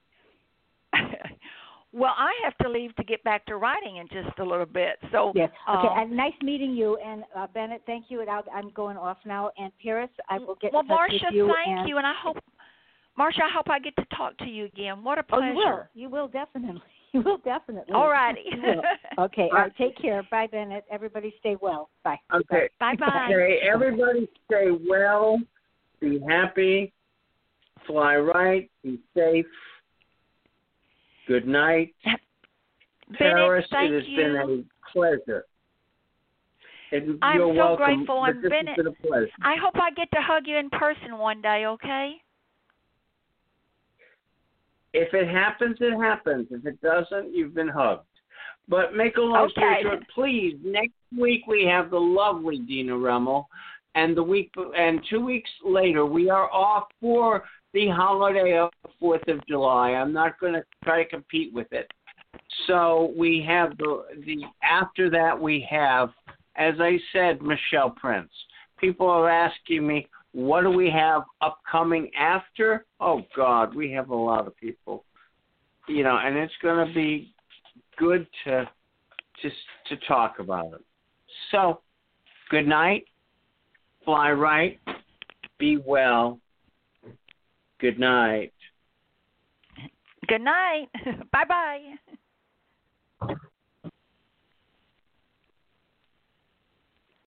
Well, I have to leave to get back to writing in just a little bit. So, yes. Okay. uh, And nice meeting you. And uh, Bennett, thank you. And I'll, I'm going off now. And Paris, I will get well, in touch Marcia, with you. thank and, you, and I hope, Marcia, I hope I get to talk to you again. What a Oh, pleasure. you will. You will definitely. You will definitely. All righty. You will. Okay. All right. Take care. Bye, Bennett. Everybody stay well. Bye. okay. Bye-bye. Okay, everybody stay well, be happy, fly right, be safe. Good night. Paris, thank it has you. been a pleasure. It, I'm you're so welcome, grateful. but And this Bennett, has been a pleasure. I hope I get to hug you in person one day, okay? If it happens, it happens. If it doesn't, you've been hugged. But make a long story Okay. short, please, next week we have the lovely Dina Remmel, and the week and two weeks later we are off for the holiday of the fourth of July. I'm not going to try to compete with it. So we have the the after that we have, as I said, Michelle Prince. People are asking me, what do we have upcoming after? Oh, God, we have a lot of people. You know, and it's going to be good to, to, to talk about it. So, good night. Fly right. Be well. Good night. Good night. Bye-bye.